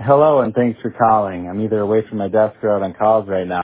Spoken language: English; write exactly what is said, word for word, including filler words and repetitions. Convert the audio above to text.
Hello, and thanks for calling. I'm either away from my desk or out on calls right now.